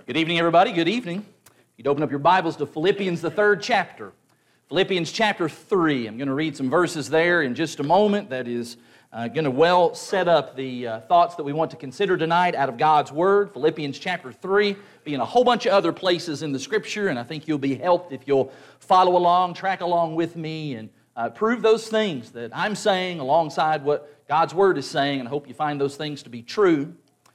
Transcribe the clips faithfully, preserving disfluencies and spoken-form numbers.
Good evening, everybody. Good evening. You'd open up your Bibles to Philippians, the third chapter. Philippians chapter three. I'm going to read some verses there in just a moment that is uh, going to well set up the uh, thoughts that we want to consider tonight out of God's Word. Philippians chapter three, being a whole bunch of other places in the Scripture, and I think you'll be helped if you'll follow along, track along with me, and uh, prove those things that I'm saying alongside what God's Word is saying, and I hope you find those things to be true.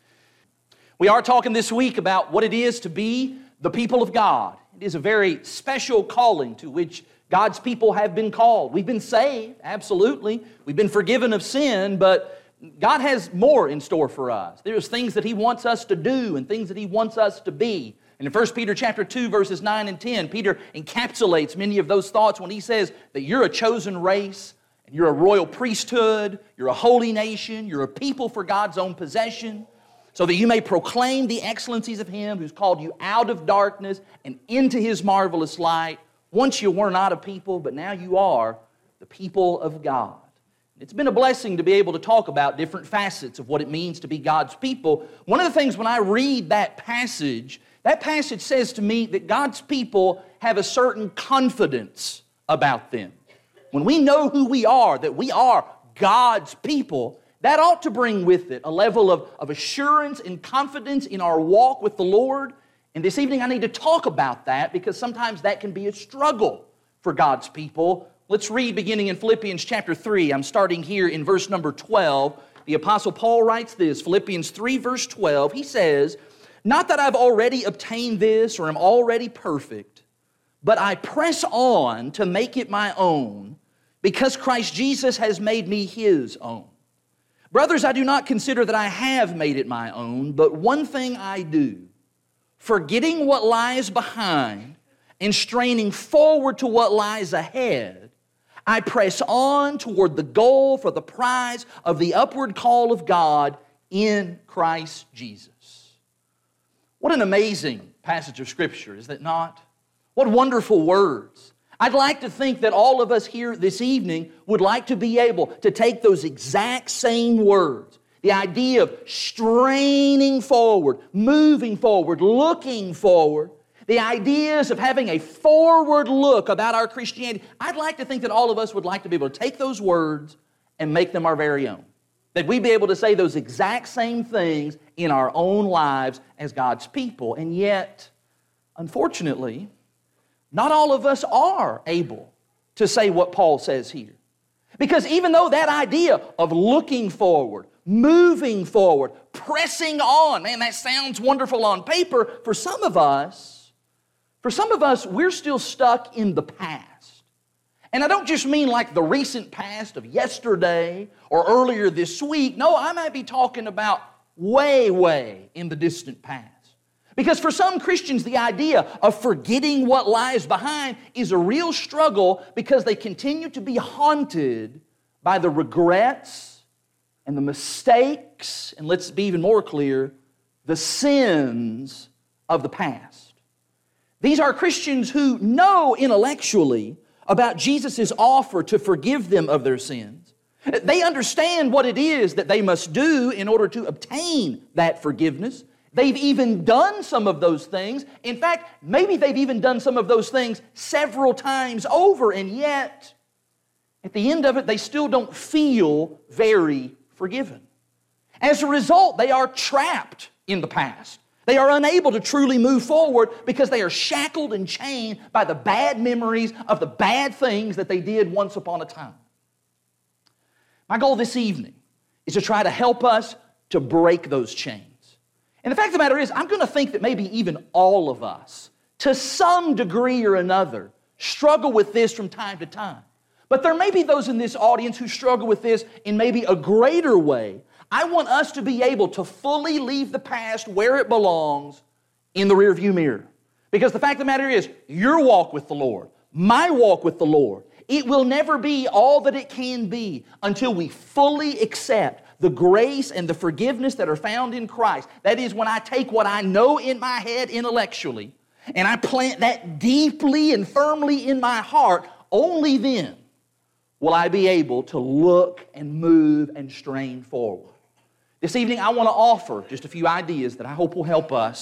We are talking this week about what it is to be the people of God. It is a very special calling to which God's people have been called. We've been saved, absolutely. We've been forgiven of sin, but God has more in store for us. There's things that He wants us to do and things that He wants us to be. And in First Peter chapter two, verses nine and ten, Peter encapsulates many of those thoughts when he says that you're a chosen race, and you're a royal priesthood, you're a holy nation, you're a people for God's own possession, so that you may proclaim the excellencies of Him who's called you out of darkness and into His marvelous light. Once you were not a people, but now you are the people of God. It's been a blessing to be able to talk about different facets of what it means to be God's people. One of the things when I read that passage, that passage says to me that God's people have a certain confidence about them. When we know who we are, that we are God's people, that ought to bring with it a level of, of assurance and confidence in our walk with the Lord. And this evening I need to talk about that because sometimes that can be a struggle for God's people. Let's read beginning in Philippians chapter three. I'm starting here in verse number twelve. The Apostle Paul writes this, Philippians three verse twelve. He says, "Not that I've already obtained this or am already perfect, but I press on to make it my own because Christ Jesus has made me His own. Brothers, I do not consider that I have made it my own, but one thing I do, forgetting what lies behind and straining forward to what lies ahead, I press on toward the goal for the prize of the upward call of God in Christ Jesus." What an amazing passage of Scripture, is it not? What wonderful words. I'd like to think that all of us here this evening would like to be able to take those exact same words, the idea of straining forward, moving forward, looking forward, the ideas of having a forward look about our Christianity. I'd like to think that all of us would like to be able to take those words and make them our very own. That we'd be able to say those exact same things in our own lives as God's people. And yet, unfortunately, not all of us are able to say what Paul says here. Because even though that idea of looking forward, moving forward, pressing on, man, that sounds wonderful on paper, for some of us, for some of us, we're still stuck in the past. And I don't just mean like the recent past of yesterday or earlier this week. No, I might be talking about way, way in the distant past. Because for some Christians, the idea of forgetting what lies behind is a real struggle because they continue to be haunted by the regrets and the mistakes, and let's be even more clear, the sins of the past. These are Christians who know intellectually about Jesus' offer to forgive them of their sins. They understand what it is that they must do in order to obtain that forgiveness. They've even done some of those things. In fact, maybe they've even done some of those things several times over, and yet, at the end of it, they still don't feel very forgiven. As a result, they are trapped in the past. They are unable to truly move forward because they are shackled and chained by the bad memories of the bad things that they did once upon a time. My goal this evening is to try to help us to break those chains. And the fact of the matter is, I'm going to think that maybe even all of us, to some degree or another, struggle with this from time to time. But there may be those in this audience who struggle with this in maybe a greater way. I want us to be able to fully leave the past where it belongs in the rearview mirror. Because the fact of the matter is, your walk with the Lord, my walk with the Lord, it will never be all that it can be until we fully accept the grace and the forgiveness that are found in Christ. That is, when I take what I know in my head intellectually and I plant that deeply and firmly in my heart, only then will I be able to look and move and strain forward. This evening I want to offer just a few ideas that I hope will help us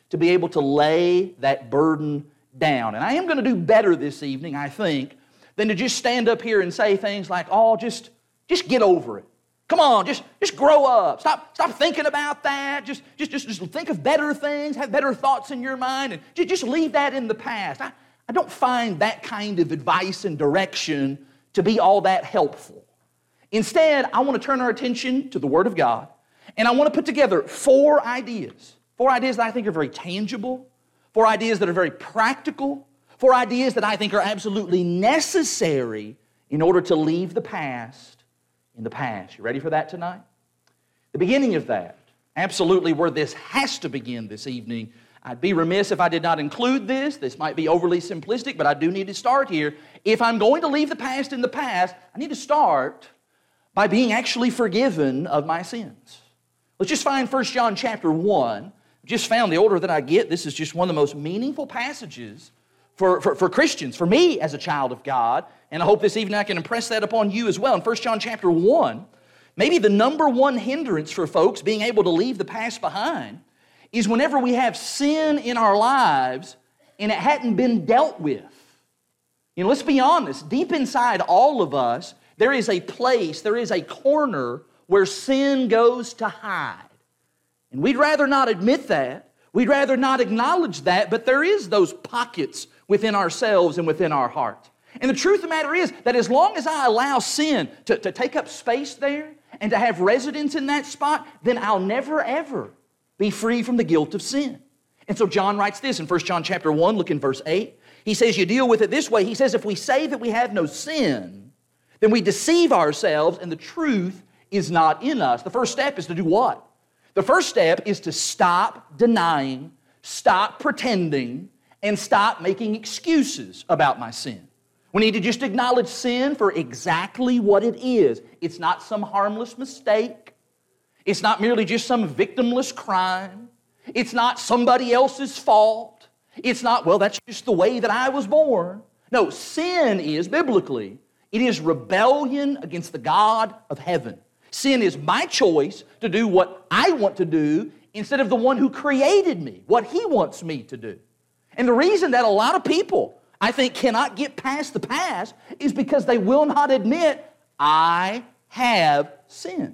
to be able to lay that burden down. And I am going to do better this evening, I think, than to just stand up here and say things like, oh, just, just get over it. Come on, just, just grow up. Stop, stop thinking about that. Just, just, just, just think of better things, have better thoughts in your mind, and just, just leave that in the past. I, I don't find that kind of advice and direction to be all that helpful. Instead, I want to turn our attention to the Word of God, and I want to put together four ideas. Four ideas that I think are very tangible, four ideas that are very practical, four ideas that I think are absolutely necessary in order to leave the past in the past. You ready for that tonight? The beginning of that, absolutely where this has to begin this evening. I'd be remiss if I did not include this. This might be overly simplistic, but I do need to start here. If I'm going to leave the past in the past, I need to start by being actually forgiven of my sins. Let's just find First John chapter one. Just found the older that I get, this is just one of the most meaningful passages for, for, for Christians, for me as a child of God, and I hope this evening I can impress that upon you as well. In First John chapter one, maybe the number one hindrance for folks being able to leave the past behind is whenever we have sin in our lives and it hadn't been dealt with. You know, let's be honest, deep inside all of us, there is a place, there is a corner where sin goes to hide. And we'd rather not admit that. We'd rather not acknowledge that, but there is those pockets within ourselves and within our heart. And the truth of the matter is that as long as I allow sin to, to take up space there and to have residence in that spot, then I'll never, ever be free from the guilt of sin. And so John writes this in First John chapter one, look in verse eight. He says, you deal with it this way. He says, if we say that we have no sin, then we deceive ourselves and the truth is not in us. The first step is to do what? The first step is to stop denying, stop pretending, and stop making excuses about my sin. We need to just acknowledge sin for exactly what it is. It's not some harmless mistake. It's not merely just some victimless crime. It's not somebody else's fault. It's not, well, that's just the way that I was born. No, sin is, biblically, it is rebellion against the God of heaven. Sin is my choice to do what I want to do instead of the one who created me, what He wants me to do. And the reason that a lot of people, I think, cannot get past the past is because they will not admit, I have sinned.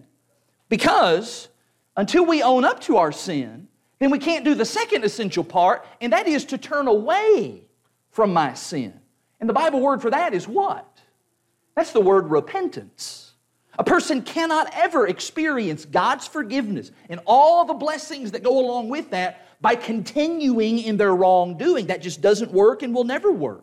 Because until we own up to our sin, then we can't do the second essential part, and that is to turn away from my sin. And the Bible word for that is what? That's the word repentance. A person cannot ever experience God's forgiveness and all the blessings that go along with that by continuing in their wrongdoing. That just doesn't work and will never work.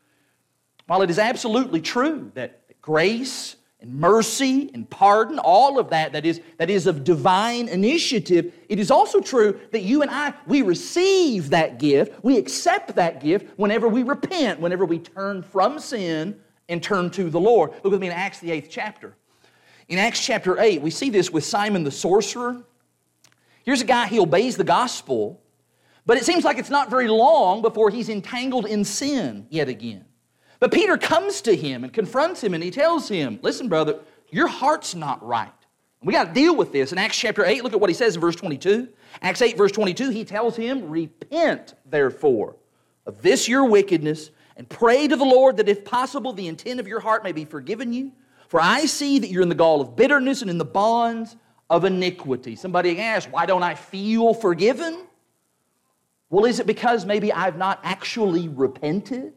While it is absolutely true that grace and mercy and pardon, all of that that is, that is of divine initiative, it is also true that you and I, we receive that gift, we accept that gift whenever we repent, whenever we turn from sin and turn to the Lord. Look with me in Acts the eighth chapter. In Acts chapter eight, we see this with Simon the sorcerer. Here's a guy, he obeys the gospel, but it seems like it's not very long before he's entangled in sin yet again. But Peter comes to him and confronts him and he tells him, listen, brother, your heart's not right. We got to deal with this. In Acts chapter eight, look at what he says in verse twenty-two. Acts eight, verse twenty-two, he tells him, repent, therefore, of this your wickedness, and pray to the Lord that if possible the intent of your heart may be forgiven you. For I see that you're in the gall of bitterness and in the bonds of iniquity. Somebody asks, why don't I feel forgiven? Well, is it because maybe I've not actually repented?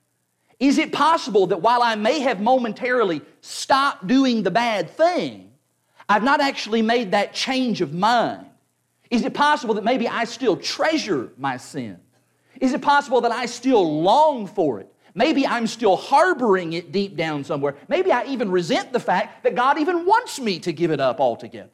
Is it possible that while I may have momentarily stopped doing the bad thing, I've not actually made that change of mind? Is it possible that maybe I still treasure my sin? Is it possible that I still long for it? Maybe I'm still harboring it deep down somewhere. Maybe I even resent the fact that God even wants me to give it up altogether.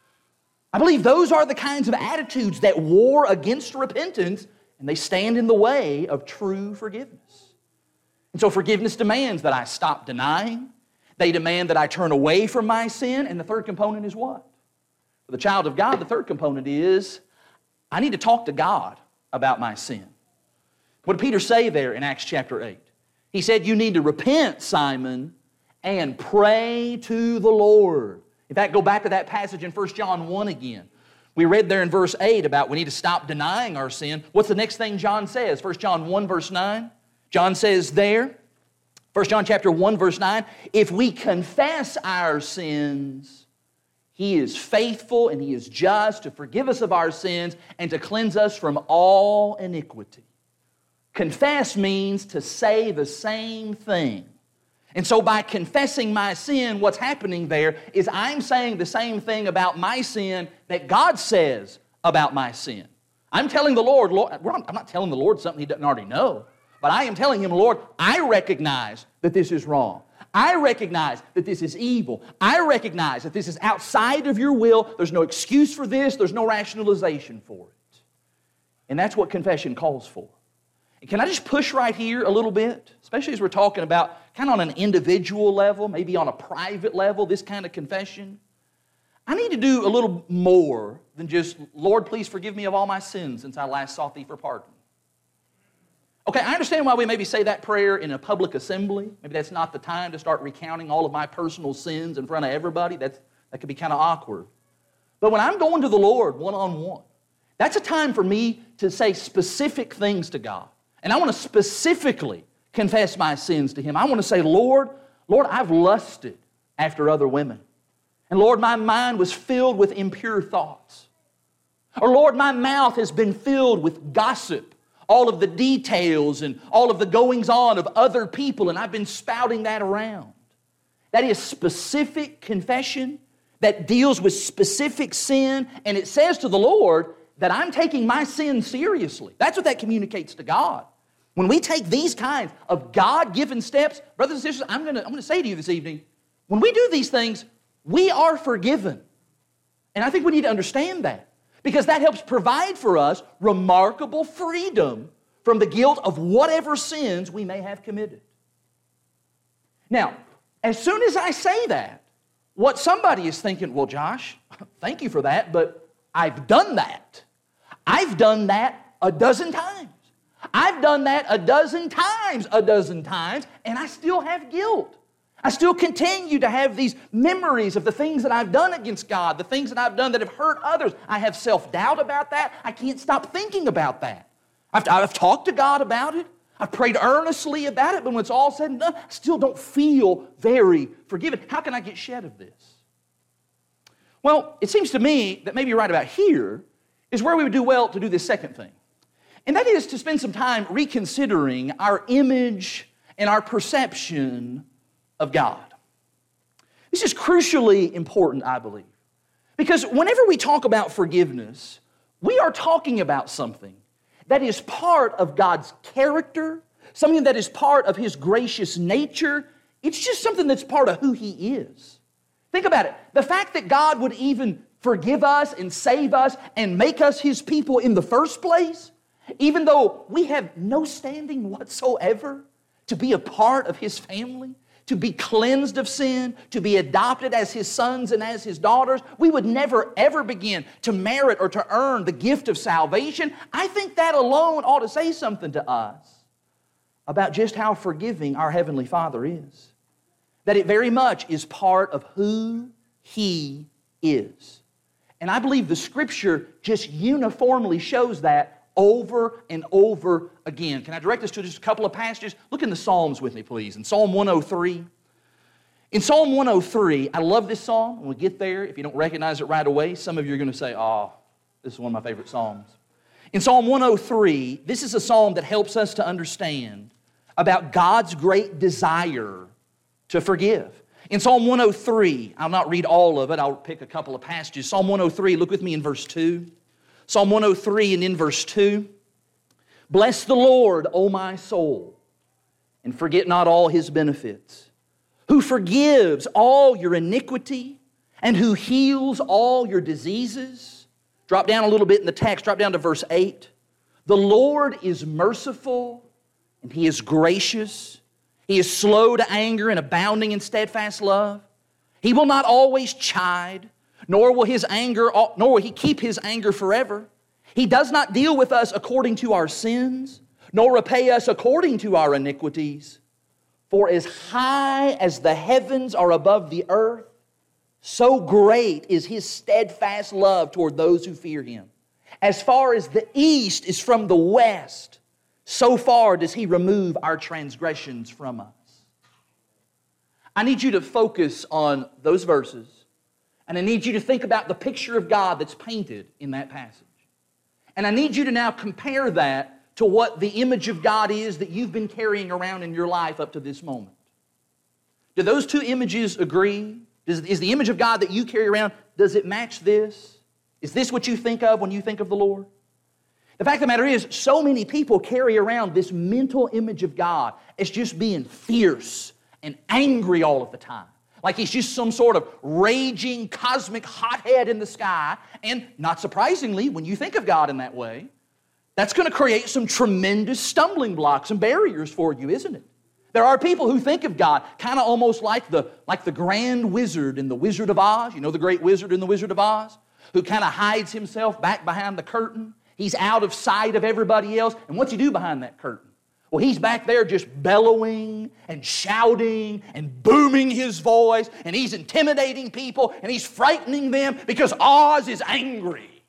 I believe those are the kinds of attitudes that war against repentance, and they stand in the way of true forgiveness. And so forgiveness demands that I stop denying. They demand that I turn away from my sin. And the third component is what? For the child of God, the third component is I need to talk to God about my sin. What did Peter say there in Acts chapter eight? He said, you need to repent, Simon, and pray to the Lord. In fact, go back to that passage in First John one again. We read there in verse eight about we need to stop denying our sin. What's the next thing John says? First John one verse nine. John says there, First John chapter one verse nine, if we confess our sins, He is faithful and He is just to forgive us of our sins and to cleanse us from all iniquity. Confess means to say the same thing. And so by confessing my sin, what's happening there is I'm saying the same thing about my sin that God says about my sin. I'm telling the Lord, Lord I'm not telling the Lord something He doesn't already know, but I am telling Him, Lord, I recognize that this is wrong. I recognize that this is evil. I recognize that this is outside of your will. There's no excuse for this. There's no rationalization for it. And that's what confession calls for. And can I just push right here a little bit, especially as we're talking about kind of on an individual level, maybe on a private level, this kind of confession? I need to do a little more than just, Lord, please forgive me of all my sins since I last sought Thee for pardon. Okay, I understand why we maybe say that prayer in a public assembly. Maybe that's not the time to start recounting all of my personal sins in front of everybody. That's, that could be kind of awkward. But when I'm going to the Lord one-on-one, that's a time for me to say specific things to God. And I want to specifically confess my sins to Him. I want to say, Lord, Lord, I've lusted after other women. And Lord, my mind was filled with impure thoughts. Or Lord, my mouth has been filled with gossip, all of the details and all of the goings-on of other people, and I've been spouting that around. That is specific confession that deals with specific sin, and it says to the Lord that I'm taking my sin seriously. That's what that communicates to God. When we take these kinds of God-given steps, brothers and sisters, I'm going to I'm going to say to you this evening, when we do these things, we are forgiven. And I think we need to understand that, because that helps provide for us remarkable freedom from the guilt of whatever sins we may have committed. Now, as soon as I say that, what somebody is thinking, well, Josh, thank you for that, but I've done that. I've done that a dozen times. I've done that a dozen times, a dozen times, and I still have guilt. I still continue to have these memories of the things that I've done against God, the things that I've done that have hurt others. I have self-doubt about that. I can't stop thinking about that. I've, I've talked to God about it. I've prayed earnestly about it, but when it's all said and done, I still don't feel very forgiven. How can I get shed of this? Well, it seems to me that maybe right about here is where we would do well to do this second thing. And that is to spend some time reconsidering our image and our perception of God. This is crucially important, I believe, because whenever we talk about forgiveness, we are talking about something that is part of God's character, something that is part of His gracious nature. It's just something that's part of who He is. Think about it. The fact that God would even forgive us and save us and make us His people in the first place, even though we have no standing whatsoever to be a part of His family, to be cleansed of sin, to be adopted as His sons and as His daughters, we would never ever begin to merit or to earn the gift of salvation. I think that alone ought to say something to us about just how forgiving our Heavenly Father is. That it very much is part of who He is. And I believe the Scripture just uniformly shows that over and over again. Can I direct us to just a couple of passages? Look in the Psalms with me, please. In Psalm one oh three. In Psalm one oh three, I love this psalm. When we get there, if you don't recognize it right away, some of you are going to say, oh, this is one of my favorite psalms. In Psalm one oh three, this is a psalm that helps us to understand about God's great desire to forgive. In Psalm one oh three, I'll not read all of it. I'll pick a couple of passages. Psalm one oh three, look with me in verse two. Psalm one oh three and in verse two. Bless the Lord, O my soul, and forget not all His benefits, who forgives all your iniquity and who heals all your diseases. Drop down a little bit in the text. Drop down to verse eight. The Lord is merciful and He is gracious. He is slow to anger and abounding in steadfast love. He will not always chide, nor will his anger, nor will He keep His anger forever. He does not deal with us according to our sins, nor repay us according to our iniquities. For as high as the heavens are above the earth, So great is His steadfast love toward those who fear Him. As far as the east is from the west, so far does He remove our transgressions from us. I need you to focus on those verses, and I need you to think about the picture of God that's painted in that passage. And I need you to now compare that to what the image of God is that you've been carrying around in your life up to this moment. Do those two images agree? Does, is the image of God that you carry around, does it match this? Is this what you think of when you think of the Lord? The fact of the matter is, so many people carry around this mental image of God as just being fierce and angry all of the time. Like He's just some sort of raging cosmic hothead in the sky. And not surprisingly, when you think of God in that way, that's going to create some tremendous stumbling blocks and barriers for you, isn't it? There are people who think of God kind of almost like the, like the grand wizard in The Wizard of Oz. You know the great wizard in The Wizard of Oz? Who kind of hides himself back behind the curtain. He's out of sight of everybody else. And what's he do behind that curtain? Well, he's back there just bellowing and shouting and booming his voice, and he's intimidating people, and he's frightening them because Oz is angry.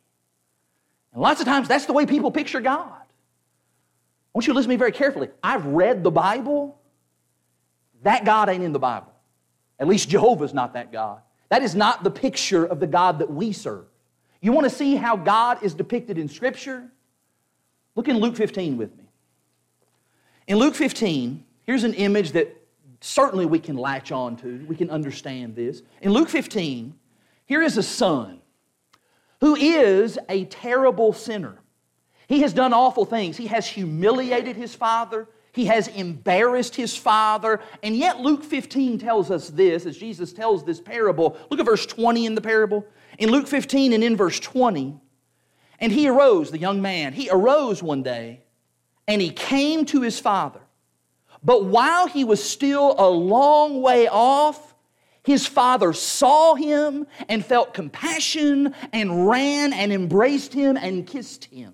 And lots of times that's the way people picture God. I want you to listen to me very carefully. I've read the Bible. That God ain't in the Bible. At least Jehovah's not that God. That is not the picture of the God that we serve. You want to see how God is depicted in Scripture? Look in Luke fifteen with me. In Luke fifteen, here's an image that certainly we can latch on to. We can understand this. In Luke fifteen, here is a son who is a terrible sinner. He has done awful things. He has humiliated his father. He has embarrassed his father. And yet Luke fifteen tells us this, as Jesus tells this parable. Look at verse twenty in the parable. In Luke fifteen and in verse twenty, and he arose, the young man, he arose one day, and he came to his father. But while he was still a long way off, his father saw him and felt compassion and ran and embraced him and kissed him.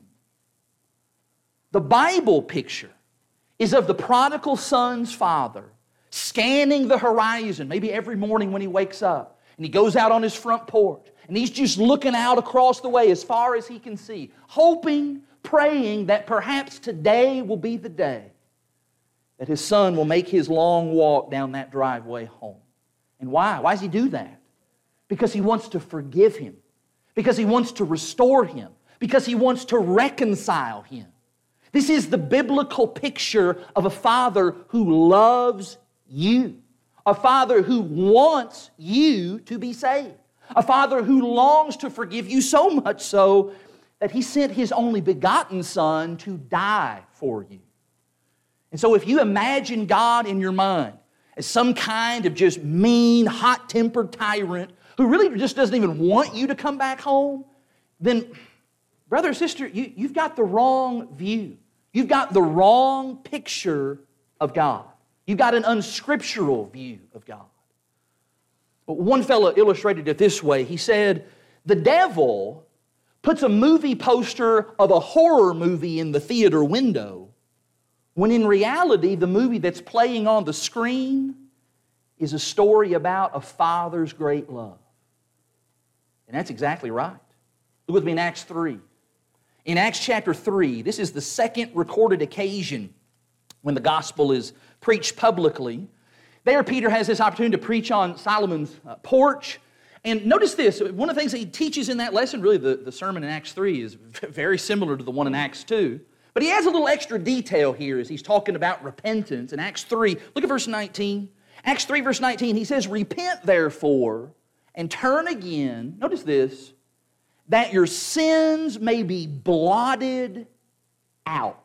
The Bible picture is of the prodigal son's father scanning the horizon, maybe every morning when he wakes up, and he goes out on his front porch, and he's just looking out across the way as far as he can see, hoping, praying that perhaps today will be the day that his son will make his long walk down that driveway home. And why? Why does he do that? Because he wants to forgive him. Because he wants to restore him. Because he wants to reconcile him. This is the biblical picture of a father who loves you. A father who wants you to be saved. A father who longs to forgive you so much so that He sent His only begotten Son to die for you. And so if you imagine God in your mind as some kind of just mean, hot-tempered tyrant who really just doesn't even want you to come back home, then, brother or sister, you, you've got the wrong view. You've got the wrong picture of God. You've got an unscriptural view of God. But one fellow illustrated it this way. He said, the devil puts a movie poster of a horror movie in the theater window, when in reality, the movie that's playing on the screen is a story about a father's great love. And that's exactly right. Look with me in Acts three. In Acts chapter three, this is the second recorded occasion when the gospel is preached publicly. There, Peter has this opportunity to preach on Solomon's uh, porch. And notice this, one of the things that he teaches in that lesson, really the, the sermon in Acts three is very similar to the one in Acts two. But he has a little extra detail here as he's talking about repentance. In Acts three, look at verse nineteen. Acts three, verse nineteen, he says, repent therefore and turn again, notice this, that your sins may be blotted out.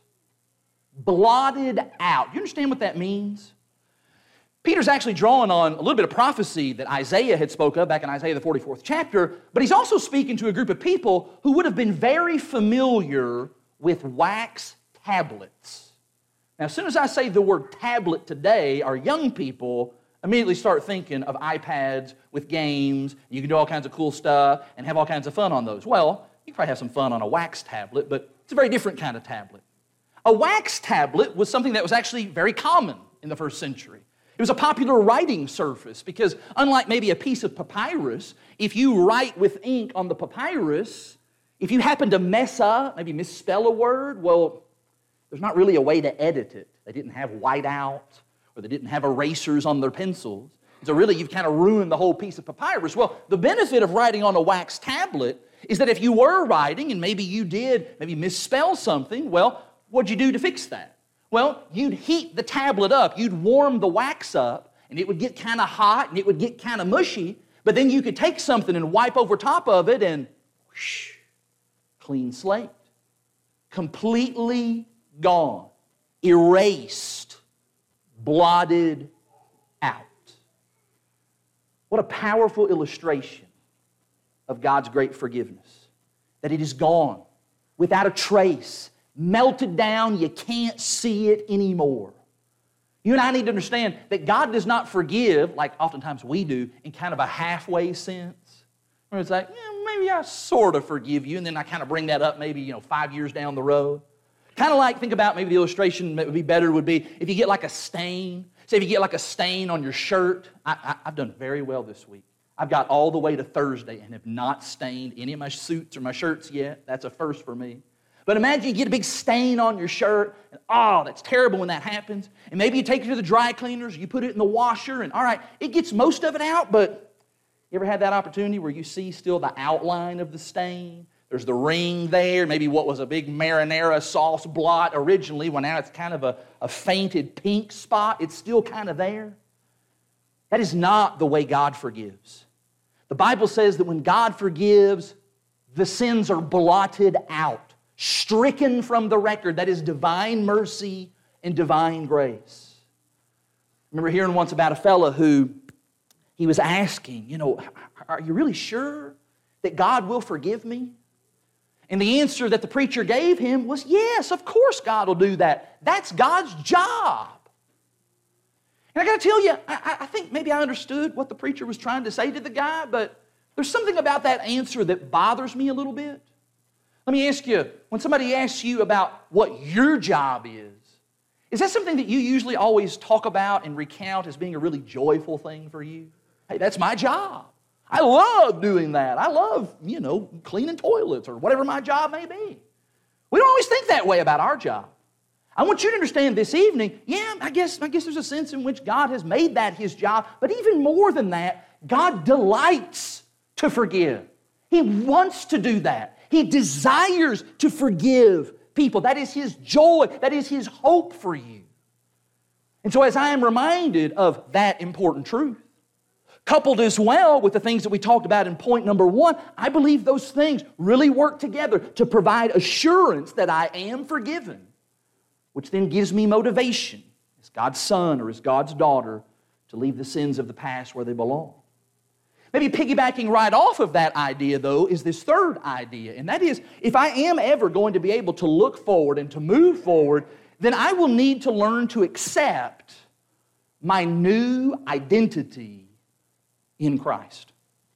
Blotted out. You understand what that means? Peter's actually drawing on a little bit of prophecy that Isaiah had spoke of back in Isaiah the forty-fourth chapter, but he's also speaking to a group of people who would have been very familiar with wax tablets. Now, as soon as I say the word tablet today, our young people immediately start thinking of iPads with games. You can do all kinds of cool stuff and have all kinds of fun on those. Well, you can probably have some fun on a wax tablet, but it's a very different kind of tablet. A wax tablet was something that was actually very common in the first century. It was a popular writing surface because unlike maybe a piece of papyrus, if you write with ink on the papyrus, if you happen to mess up, maybe misspell a word, well, there's not really a way to edit it. They didn't have whiteout, or they didn't have erasers on their pencils. So really, you've kind of ruined the whole piece of papyrus. Well, the benefit of writing on a wax tablet is that if you were writing and maybe you did maybe misspell something, well, what'd you do to fix that? Well, you'd heat the tablet up, you'd warm the wax up, and it would get kind of hot and it would get kind of mushy, but then you could take something and wipe over top of it and whoosh, clean slate. Completely gone, erased, blotted out. What a powerful illustration of God's great forgiveness. That it is gone, without a trace, melted down, you can't see it anymore. You and I need to understand that God does not forgive, like oftentimes we do, in kind of a halfway sense. Where it's like, yeah, maybe I sort of forgive you, and then I kind of bring that up maybe, you know, five years down the road. Kind of like, think about maybe the illustration that would be better would be if you get like a stain. Say if you get like a stain on your shirt. I, I, I've done very well this week. I've got all the way to Thursday and have not stained any of my suits or my shirts yet. That's a first for me. But imagine you get a big stain on your shirt, and oh, that's terrible when that happens. And maybe you take it to the dry cleaners, you put it in the washer, and all right, it gets most of it out, but you ever had that opportunity where you see still the outline of the stain? There's the ring there, maybe what was a big marinara sauce blot originally, when now it's kind of a, a fainted pink spot. It's still kind of there. That is not the way God forgives. The Bible says that when God forgives, the sins are blotted out, stricken from the record. That is divine mercy and divine grace. I remember hearing once about a fellow who he was asking, you know, are you really sure that God will forgive me? And the answer that the preacher gave him was, yes, of course God will do that. That's God's job. And I got to tell you, I, I think maybe I understood what the preacher was trying to say to the guy, but there's something about that answer that bothers me a little bit. Let me ask you, when somebody asks you about what your job is, is that something that you usually always talk about and recount as being a really joyful thing for you? Hey, that's my job. I love doing that. I love, you know, cleaning toilets or whatever my job may be. We don't always think that way about our job. I want you to understand this evening, yeah, I guess, I guess there's a sense in which God has made that His job, but even more than that, God delights to forgive. He wants to do that. He desires to forgive people. That is His joy. That is His hope for you. And so as I am reminded of that important truth, coupled as well with the things that we talked about in point number one, I believe those things really work together to provide assurance that I am forgiven, which then gives me motivation as God's son or as God's daughter to leave the sins of the past where they belong. Maybe piggybacking right off of that idea, though, is this third idea, and that is, if I am ever going to be able to look forward and to move forward, then I will need to learn to accept my new identity in Christ.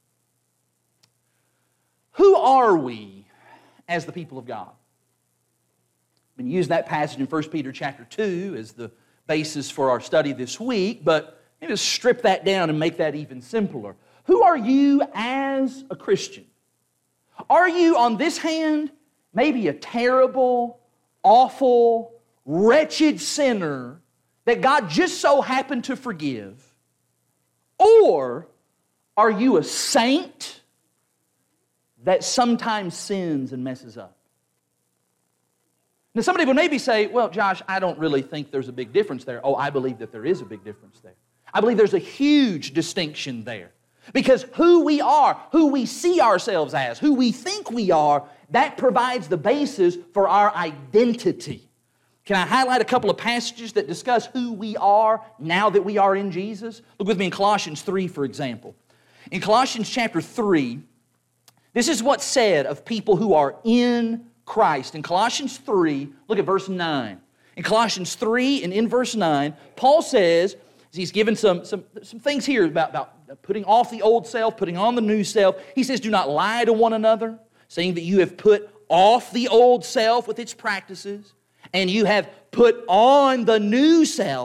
Who are we as the people of God? I've been using that passage in First Peter chapter two as the basis for our study this week, but maybe just strip that down and make that even simpler. Who are you as a Christian? Are you, on this hand, maybe a terrible, awful, wretched sinner that God just so happened to forgive? Or are you a saint that sometimes sins and messes up? Now somebody would maybe say, well, Josh, I don't really think there's a big difference there. Oh, I believe that there is a big difference there. I believe there's a huge distinction there. Because who we are, who we see ourselves as, who we think we are, that provides the basis for our identity. Can I highlight a couple of passages that discuss who we are now that we are in Jesus? Look with me in Colossians three, for example. In Colossians chapter three, this is what's said of people who are in Christ. In Colossians three, look at verse nine. In Colossians three and in verse nine, Paul says, he's given some, some, some things here about, about putting off the old self, putting on the new self. He says, do not lie to one another, saying that you have put off the old self with its practices, and you have put on the new self,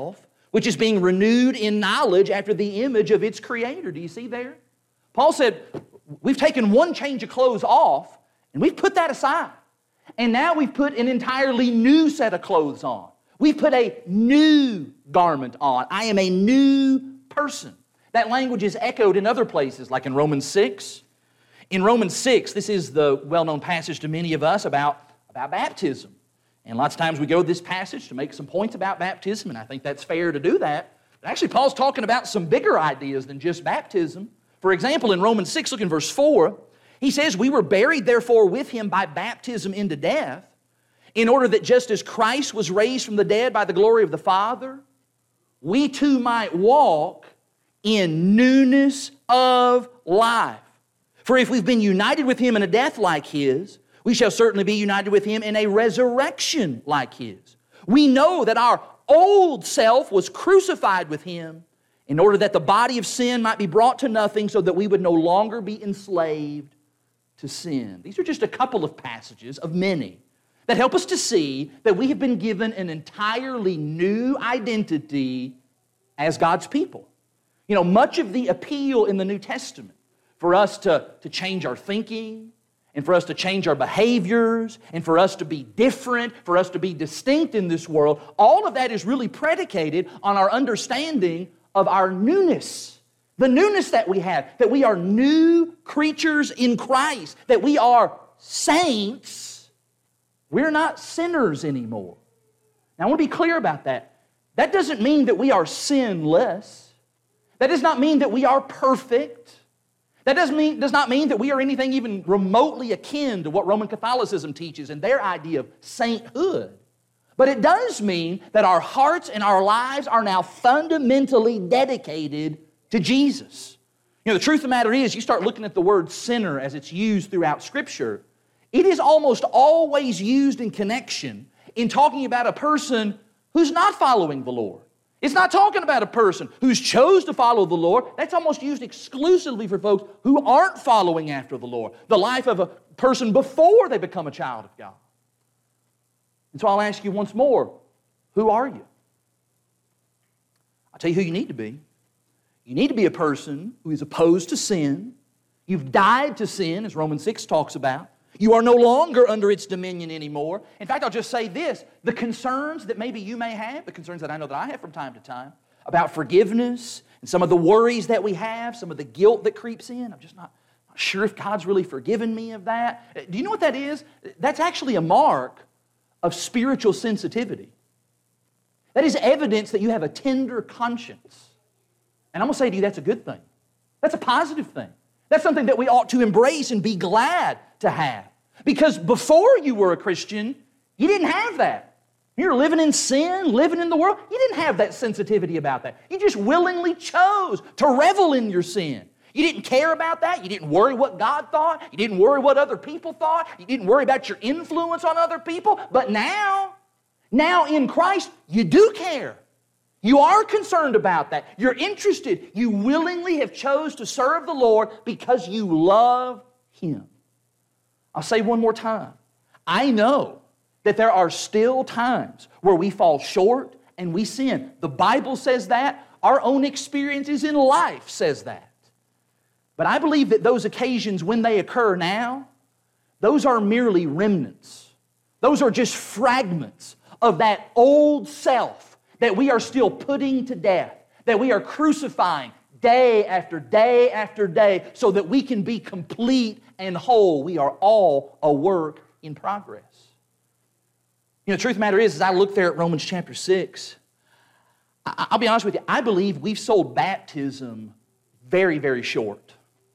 which is being renewed in knowledge after the image of its Creator. Do you see there? Paul said, we've taken one change of clothes off, and we've put that aside. And now we've put an entirely new set of clothes on. We've put a new garment on. I am a new person. That language is echoed in other places, like in Romans six. In Romans six, this is the well-known passage to many of us about, about baptism. And lots of times we go to this passage to make some points about baptism, and I think that's fair to do that. But actually, Paul's talking about some bigger ideas than just baptism. For example, in Romans six, look in verse four, he says, we were buried therefore with him by baptism into death, in order that just as Christ was raised from the dead by the glory of the Father, we too might walk in newness of life. For if we've been united with him in a death like his, we shall certainly be united with him in a resurrection like his. We know that our old self was crucified with him in order that the body of sin might be brought to nothing so that we would no longer be enslaved to sin. These are just a couple of passages of many that help us to see that we have been given an entirely new identity as God's people. You know, much of the appeal in the New Testament for us to, to change our thinking, and for us to change our behaviors, and for us to be different, for us to be distinct in this world, all of that is really predicated on our understanding of our newness. The newness that we have, that we are new creatures in Christ, that we are saints. We're not sinners anymore. Now, I want to be clear about that. That doesn't mean that we are sinless. That does not mean that we are perfect. That does, mean, does not mean that we are anything even remotely akin to what Roman Catholicism teaches and their idea of sainthood. But it does mean that our hearts and our lives are now fundamentally dedicated to Jesus. You know, the truth of the matter is, you start looking at the word sinner as it's used throughout Scripture, it is almost always used in connection in talking about a person who's not following the Lord. It's not talking about a person who's chose to follow the Lord. That's almost used exclusively for folks who aren't following after the Lord. The life of a person before they become a child of God. And so I'll ask you once more, who are you? I'll tell you who you need to be. You need to be a person who is opposed to sin. You've died to sin, as Romans six talks about. You are no longer under its dominion anymore. In fact, I'll just say this. The concerns that maybe you may have, the concerns that I know that I have from time to time, about forgiveness and some of the worries that we have, some of the guilt that creeps in, I'm just not, not sure if God's really forgiven me of that. Do you know what that is? That's actually a mark of spiritual sensitivity. That is evidence that you have a tender conscience. And I'm going to say to you, that's a good thing. That's a positive thing. That's something that we ought to embrace and be glad to have. Because before you were a Christian, you didn't have that. You were living in sin, living in the world. You didn't have that sensitivity about that. You just willingly chose to revel in your sin. You didn't care about that. You didn't worry what God thought. You didn't worry what other people thought. You didn't worry about your influence on other people. But now, now in Christ, you do care. You are concerned about that. You're interested. You willingly have chose to serve the Lord because you love Him. I'll say one more time. I know that there are still times where we fall short and we sin. The Bible says that. Our own experiences in life says that. But I believe that those occasions when they occur now, those are merely remnants. Those are just fragments of that old self that we are still putting to death, that we are crucifying day after day after day so that we can be complete and whole. We are all a work in progress. You know, the truth of the matter is, as I look there at Romans chapter six, I'll be honest with you, I believe we've sold baptism very, very short.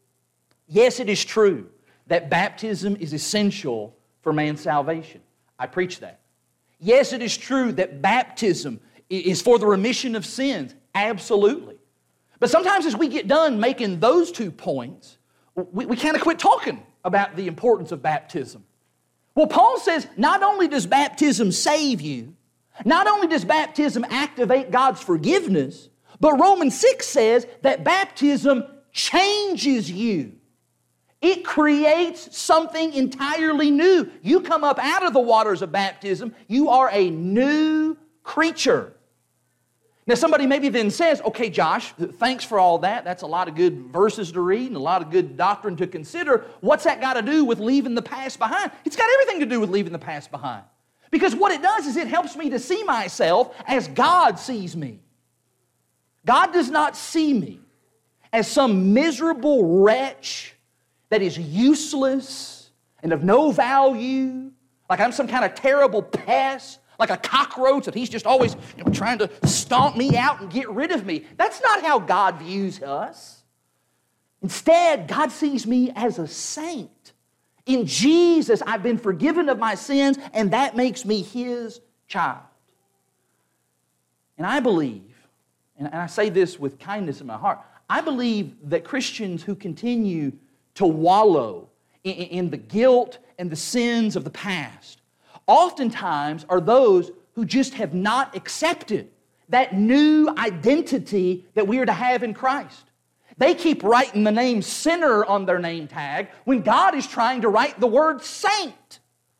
Yes, it is true that baptism is essential for man's salvation. I preach that. Yes, it is true that baptism is for the remission of sins. Absolutely. But sometimes as we get done making those two points, we, we kind of quit talking about the importance of baptism. Well, Paul says not only does baptism save you, not only does baptism activate God's forgiveness, but Romans six says that baptism changes you. It creates something entirely new. You come up out of the waters of baptism, you are a new creature. Now somebody maybe then says, okay, Josh, thanks for all that. That's a lot of good verses to read and a lot of good doctrine to consider. What's that got to do with leaving the past behind? It's got everything to do with leaving the past behind. Because what it does is it helps me to see myself as God sees me. God does not see me as some miserable wretch that is useless and of no value, like I'm some kind of terrible pest, like a cockroach that He's just always, you know, trying to stomp me out and get rid of me. That's not how God views us. Instead, God sees me as a saint. In Jesus, I've been forgiven of my sins, and that makes me His child. And I believe, and I say this with kindness in my heart, I believe that Christians who continue to wallow in, in the guilt and the sins of the past oftentimes are those who just have not accepted that new identity that we are to have in Christ. They keep writing the name sinner on their name tag when God is trying to write the word saint.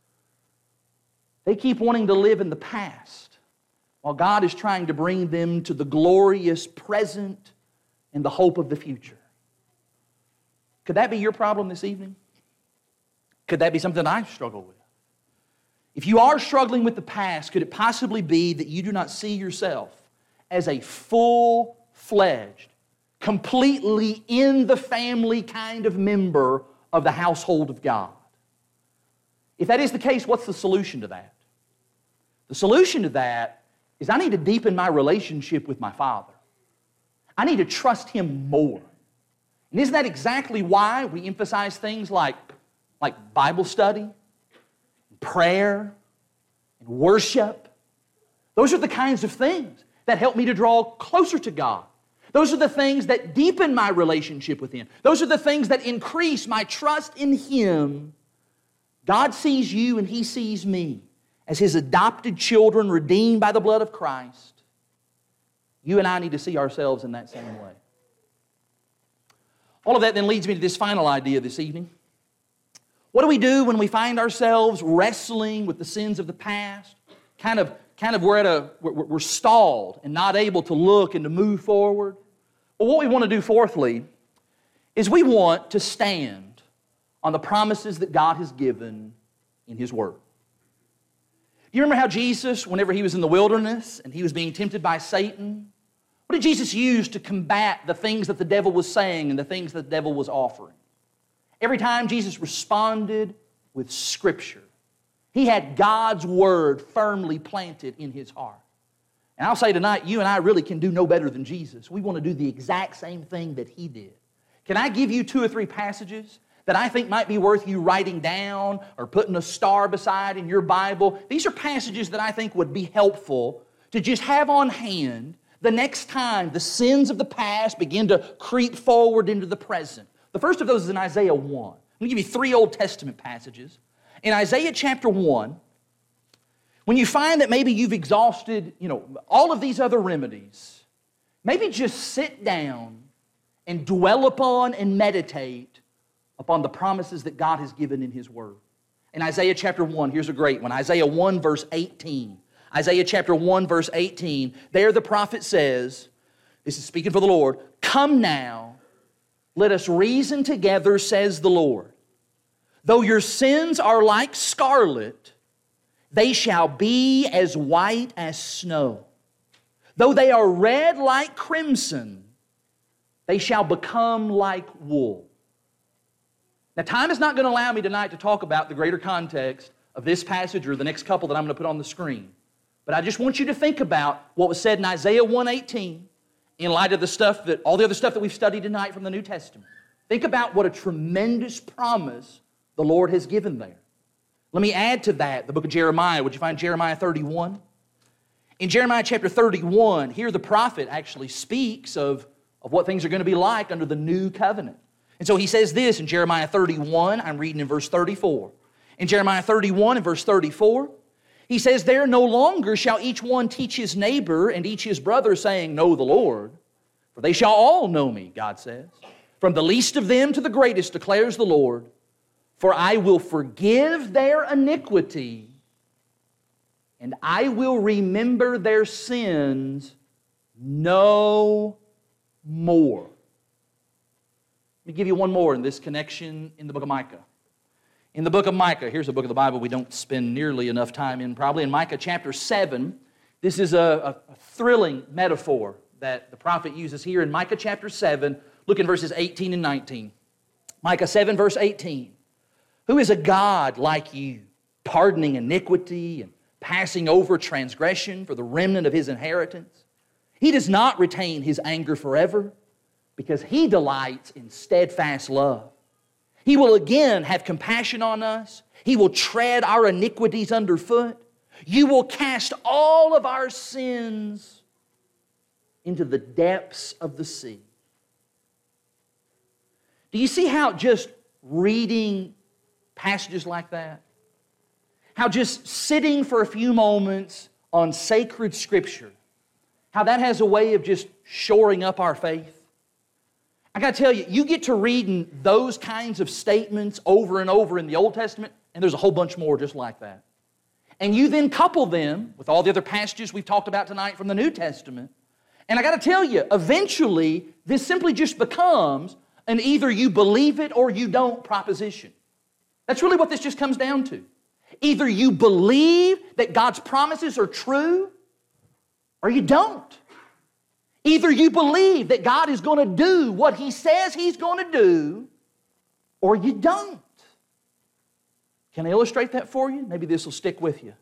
They keep wanting to live in the past while God is trying to bring them to the glorious present and the hope of the future. Could that be your problem this evening? Could that be something I struggle with? If you are struggling with the past, could it possibly be that you do not see yourself as a full-fledged, completely in the family kind of member of the household of God? If that is the case, what's the solution to that? The solution to that is I need to deepen my relationship with my Father. I need to trust Him more. And isn't that exactly why we emphasize things like, like Bible study, prayer, and worship? Those are the kinds of things that help me to draw closer to God. Those are the things that deepen my relationship with Him. Those are the things that increase my trust in Him. God sees you and He sees me as His adopted children redeemed by the blood of Christ. You and I need to see ourselves in that same way. All of that then leads me to this final idea this evening. What do we do when we find ourselves wrestling with the sins of the past? Kind of, kind of we're at a we're, we're stalled and not able to look and to move forward. Well, what we want to do, fourthly, is we want to stand on the promises that God has given in His Word. Do you remember how Jesus, whenever He was in the wilderness and He was being tempted by Satan, what did Jesus use to combat the things that the devil was saying and the things that the devil was offering? Every time Jesus responded with Scripture. He had God's Word firmly planted in His heart. And I'll say tonight, you and I really can do no better than Jesus. We want to do the exact same thing that He did. Can I give you two or three passages that I think might be worth you writing down or putting a star beside in your Bible? These are passages that I think would be helpful to just have on hand the next time the sins of the past begin to creep forward into the present. The first of those is in Isaiah one. I'm going to give you three Old Testament passages. In Isaiah chapter one, when you find that maybe you've exhausted, you know, all of these other remedies, maybe just sit down and dwell upon and meditate upon the promises that God has given in His Word. In Isaiah chapter one, here's a great one. Isaiah one verse eighteen. Isaiah chapter one verse eighteen. There the prophet says, this is speaking for the Lord, "Come now, let us reason together, says the Lord. Though your sins are like scarlet, they shall be as white as snow. Though they are red like crimson, they shall become like wool." Now, time is not going to allow me tonight to talk about the greater context of this passage or the next couple that I'm going to put on the screen. But I just want you to think about what was said in Isaiah one eighteen in light of the stuff that, all the other stuff that we've studied tonight from the New Testament. Think about what a tremendous promise the Lord has given there. Let me add to that the book of Jeremiah. Would you find Jeremiah thirty-one? In Jeremiah chapter thirty-one, here the prophet actually speaks of, of what things are going to be like under the new covenant. And so he says this in Jeremiah thirty-one, I'm reading in verse thirty-four. In Jeremiah thirty-one and verse thirty-four, he says, "There no longer shall each one teach his neighbor and each his brother, saying, 'Know the Lord,' for they shall all know me," God says. "From the least of them to the greatest, declares the Lord. For I will forgive their iniquity, and I will remember their sins no more. Let me give you one more in this connection in the book of Micah. In the book of Micah, here's a book of the Bible we don't spend nearly enough time in probably. In Micah chapter seven, this is a, a, a thrilling metaphor that the prophet uses here in Micah chapter seven. Look in verses eighteen and nineteen. Micah seven verse eighteen. Who is a God like you, pardoning iniquity and passing over transgression for the remnant of His inheritance? He does not retain His anger forever, because He delights in steadfast love. He will again have compassion on us. He will tread our iniquities underfoot. You will cast all of our sins into the depths of the sea. Do you see how just reading passages like that, how just sitting for a few moments on sacred Scripture, how that has a way of just shoring up our faith? I got to tell you, you get to reading those kinds of statements over and over in the Old Testament, and there's a whole bunch more just like that. And you then couple them with all the other passages we've talked about tonight from the New Testament, and I got to tell you, eventually, this simply just becomes an either you believe it or you don't proposition. That's really what this just comes down to. Either you believe that God's promises are true, or you don't. Either you believe that God is going to do what He says He's going to do, or you don't. Can I illustrate that for you? Maybe this will stick with you.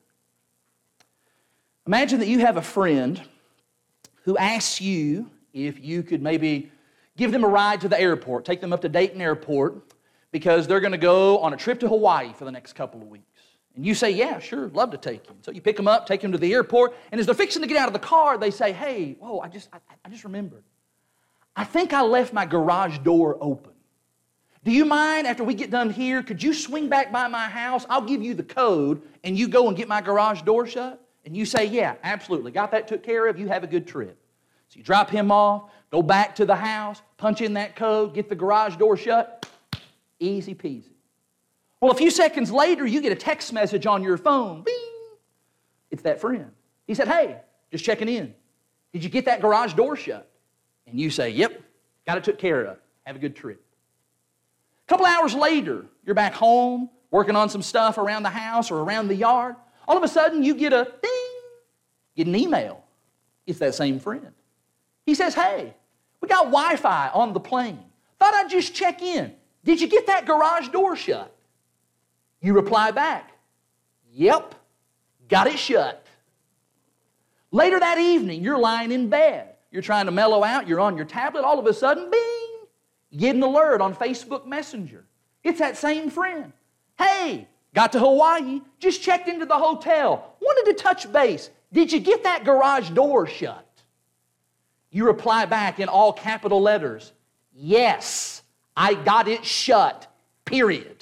Imagine that you have a friend who asks you if you could maybe give them a ride to the airport, take them up to Dayton Airport, because they're going to go on a trip to Hawaii for the next couple of weeks. And you say, yeah, sure, love to take you. So you pick them up, take them to the airport, and as they're fixing to get out of the car, they say, hey, whoa, I just, I, I just remembered. I think I left my garage door open. Do you mind, after we get done here, could you swing back by my house? I'll give you the code, and you go and get my garage door shut? And you say, yeah, absolutely. Got that took care of. You have a good trip. So you drop him off, go back to the house, punch in that code, get the garage door shut. Easy peasy. Well, a few seconds later, you get a text message on your phone. Bing! It's that friend. He said, hey, just checking in. Did you get that garage door shut? And you say, yep, got it took care of. Have a good trip. A couple hours later, you're back home, working on some stuff around the house or around the yard. All of a sudden, you get a ding, get an email. It's that same friend. He says, hey, we got Wi-Fi on the plane. Thought I'd just check in. Did you get that garage door shut? You reply back, yep, got it shut. Later that evening, you're lying in bed. You're trying to mellow out. You're on your tablet. All of a sudden, bing, you get an alert on Facebook Messenger. It's that same friend. Hey, got to Hawaii, just checked into the hotel. Wanted to touch base. Did you get that garage door shut? You reply back in all capital letters, yes, I got it shut, period.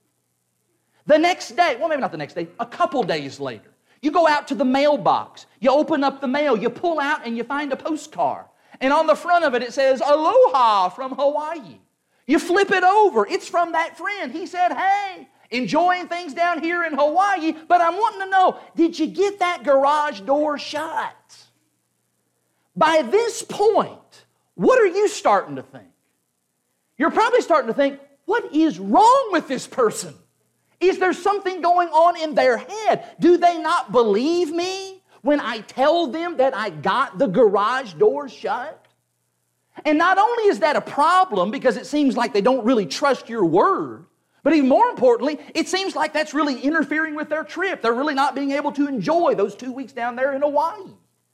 The next day, well, maybe not the next day, a couple days later, you go out to the mailbox. You open up the mail, you pull out, and you find a postcard. And on the front of it, it says, Aloha from Hawaii. You flip it over. It's from that friend. He said, hey, enjoying things down here in Hawaii, but I'm wanting to know, did you get that garage door shut? By this point, what are you starting to think? You're probably starting to think, what is wrong with this person? Is there something going on in their head? Do they not believe me when I tell them that I got the garage door shut? And not only is that a problem because it seems like they don't really trust your word, but even more importantly, it seems like that's really interfering with their trip. They're really not being able to enjoy those two weeks down there in Hawaii.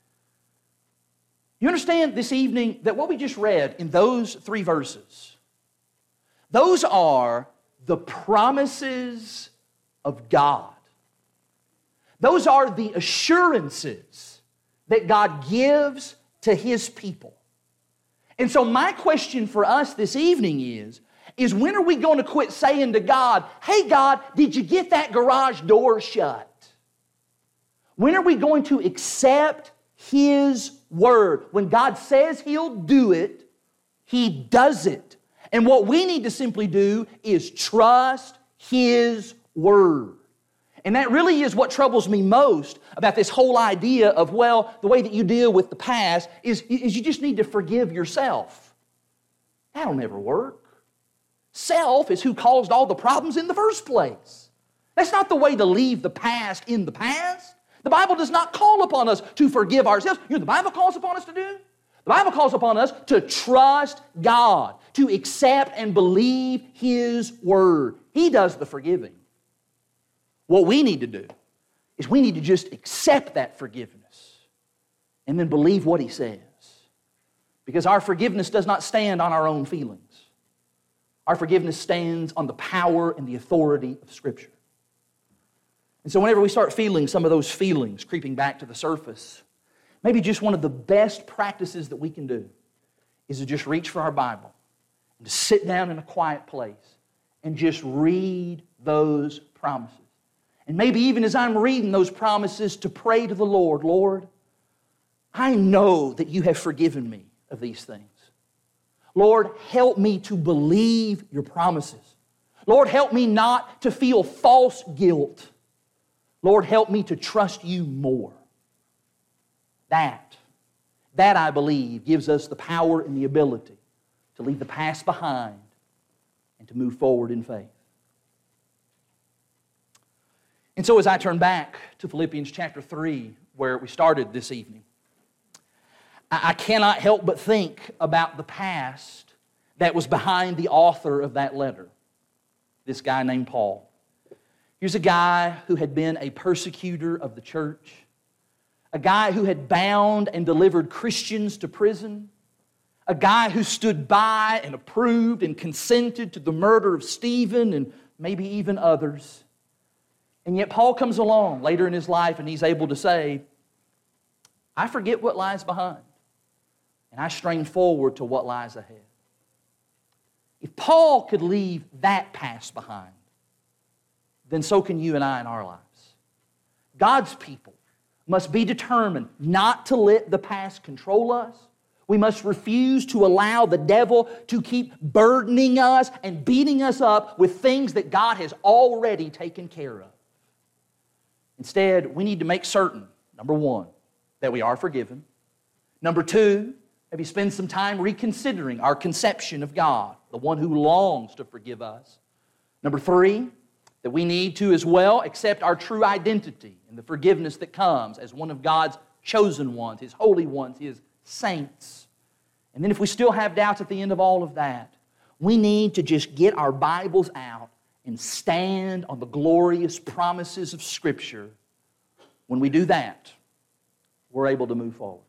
You understand this evening that what we just read in those three verses, those are the promises of God. Those are the assurances that God gives to His people. And so my question for us this evening is, is when are we going to quit saying to God, hey God, did you get that garage door shut? When are we going to accept His word? When God says He'll do it, He does it. And what we need to simply do is trust His word. And that really is what troubles me most about this whole idea of, well, the way that you deal with the past is, is you just need to forgive yourself. That'll never work. Self is who caused all the problems in the first place. That's not the way to leave the past in the past. The Bible does not call upon us to forgive ourselves. You know what the Bible calls upon us to do? The Bible calls upon us to trust God, to accept and believe His Word. He does the forgiving. What we need to do is we need to just accept that forgiveness and then believe what He says. Because our forgiveness does not stand on our own feelings. Our forgiveness stands on the power and the authority of Scripture. And so whenever we start feeling some of those feelings creeping back to the surface, maybe just one of the best practices that we can do is to just reach for our Bible and to sit down in a quiet place and just read those promises. And maybe even as I'm reading those promises, to pray to the Lord, Lord, I know that You have forgiven me of these things. Lord, help me to believe Your promises. Lord, help me not to feel false guilt. Lord, help me to trust You more. That, that I believe gives us the power and the ability to leave the past behind and to move forward in faith. And so as I turn back to Philippians chapter three, where we started this evening, I cannot help but think about the past that was behind the author of that letter, this guy named Paul. Here's a guy who had been a persecutor of the church, a guy who had bound and delivered Christians to prison, a guy who stood by and approved and consented to the murder of Stephen and maybe even others. And yet Paul comes along later in his life and he's able to say, I forget what lies behind, and I strain forward to what lies ahead. If Paul could leave that past behind, then so can you and I in our lives. God's people must be determined not to let the past control us. We must refuse to allow the devil to keep burdening us and beating us up with things that God has already taken care of. Instead, we need to make certain, number one, that we are forgiven. Number two, maybe spend some time reconsidering our conception of God, the one who longs to forgive us. Number three, that we need to as well accept our true identity and the forgiveness that comes as one of God's chosen ones, His holy ones, His saints. And then if we still have doubts at the end of all of that, we need to just get our Bibles out and stand on the glorious promises of Scripture. When we do that, we're able to move forward.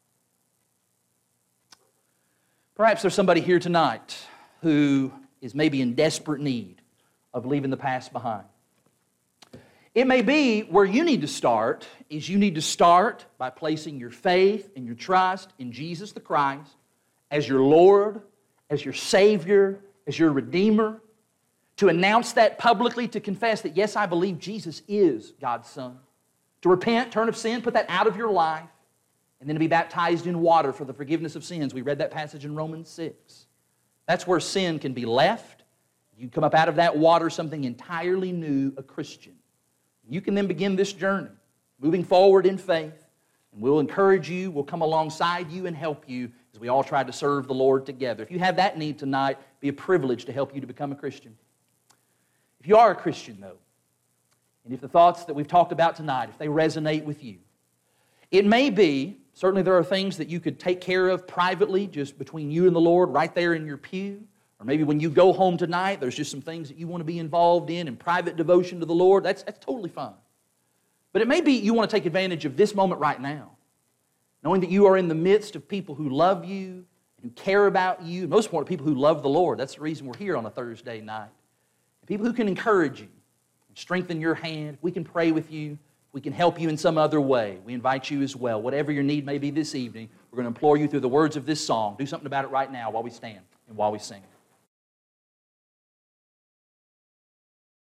Perhaps there's somebody here tonight who is maybe in desperate need of leaving the past behind. It may be where you need to start is you need to start by placing your faith and your trust in Jesus the Christ as your Lord, as your Savior, as your Redeemer, to announce that publicly, to confess that, yes, I believe Jesus is God's Son, to repent, turn of sin, put that out of your life, and then to be baptized in water for the forgiveness of sins. We read that passage in Romans six. That's where sin can be left. You come up out of that water something entirely new, a Christian. You can then begin this journey, moving forward in faith, and we'll encourage you, we'll come alongside you and help you as we all try to serve the Lord together. If you have that need tonight, it'd be a privilege to help you to become a Christian. If you are a Christian, though, and if the thoughts that we've talked about tonight, if they resonate with you, it may be, certainly there are things that you could take care of privately, just between you and the Lord, right there in your pew. Or maybe when you go home tonight, there's just some things that you want to be involved in, in private devotion to the Lord. That's, that's totally fine. But it may be you want to take advantage of this moment right now, knowing that you are in the midst of people who love you, who care about you, and most important, people who love the Lord. That's the reason we're here on a Thursday night. People who can encourage you and strengthen your hand. We can pray with you. We can help you in some other way. We invite you as well. Whatever your need may be this evening, we're going to implore you through the words of this song. Do something about it right now while we stand and while we sing.